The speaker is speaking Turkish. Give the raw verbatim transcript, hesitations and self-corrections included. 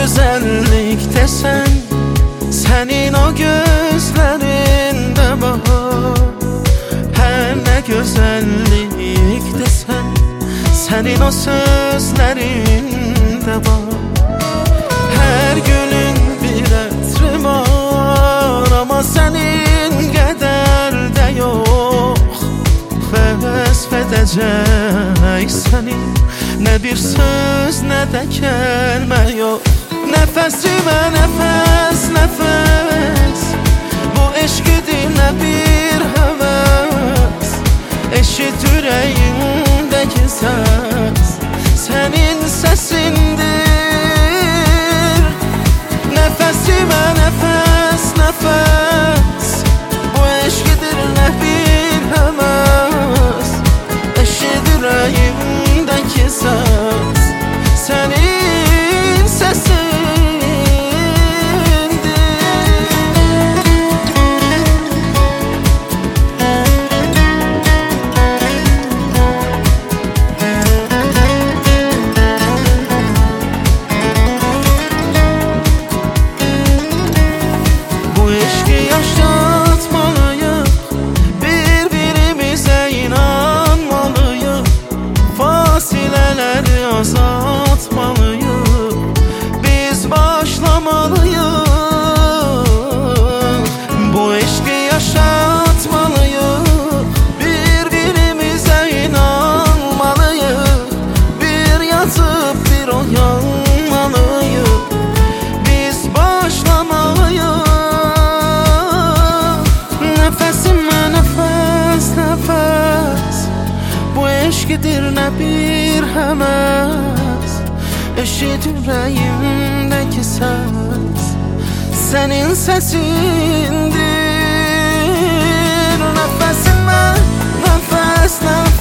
güzellik desen, senin o gözlerinde bahar. Her ne güzellik desen, senin o sözlerinde var. Her gülün bir ətri var, ama senin kadar da yok. Vəsf edəcək səni, ne bir söz ne de kelime yok. Nefesime nefes nefes, bu eşkidir ne bir heves. Eşit yüreğimdeki ses, senin sesindir. Nefesime nefes nefes, bu eşkidir ne bir heves. Eşit yüreğimdeki ses, senin sesindir. Bu eşki yaşatmalıyız, birbirimize inanmalıyız. Fasileleri azaltmalıyız, biz başlamalıyız. Bu eşki yaşatmalıyız, birbirimize inanmalıyız. Bir yatıp bir uyanmalıyız, biz başlamalıyız. Nefesime nefes nefes, bu eşkidir ne bir heves. Eşit yüreğimdeki ses, senin sesindir. Nefesime nefes nefes,